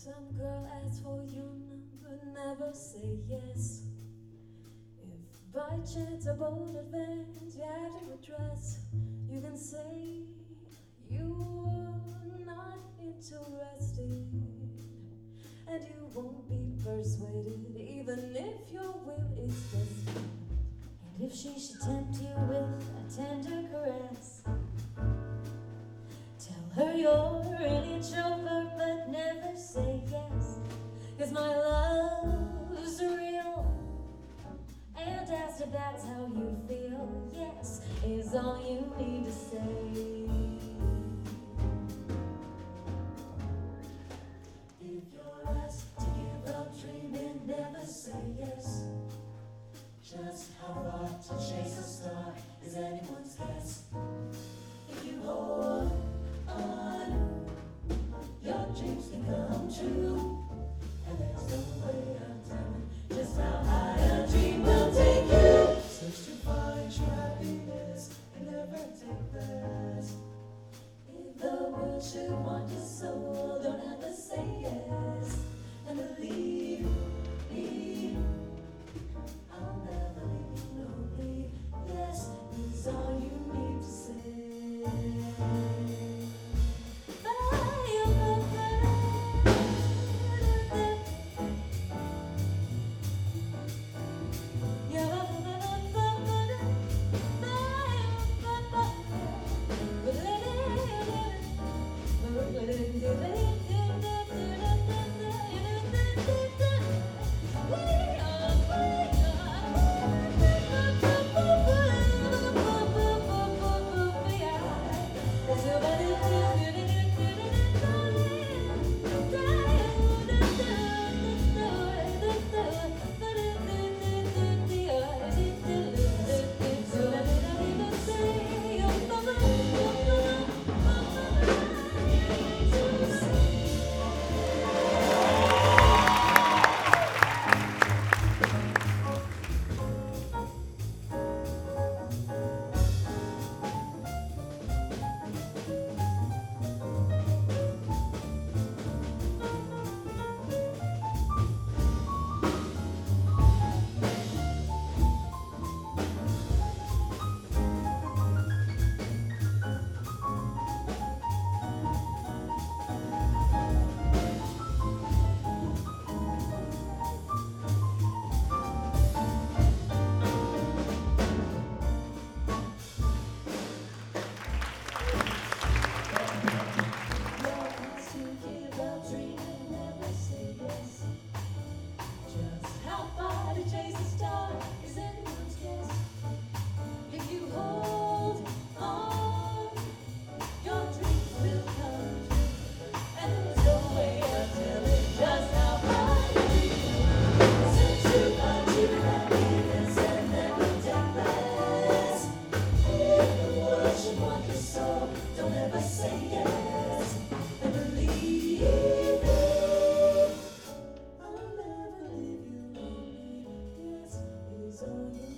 Some girl asks for your number, never say yes. If by chance a bold advance you have to address, you can say you're not interested, and you won't be persuaded even if your will is tested. And if she should tempt you with a tender caress, tell her you're an introvert but never say yes, 'cause my love's real, and asked if that's how you feel, yes is all you need to say. If you're asked to give up dreaming, never say yes. Just how far to chase a star is anyone's guess. If you hold on, your dreams can come true, and there's no way of telling just how high a dream will take you. Search to find your happiness and never take less. If the world should want your soul, don't ever say yes, and believe me, I'll never leave you lonely. Yes is all you need to say. So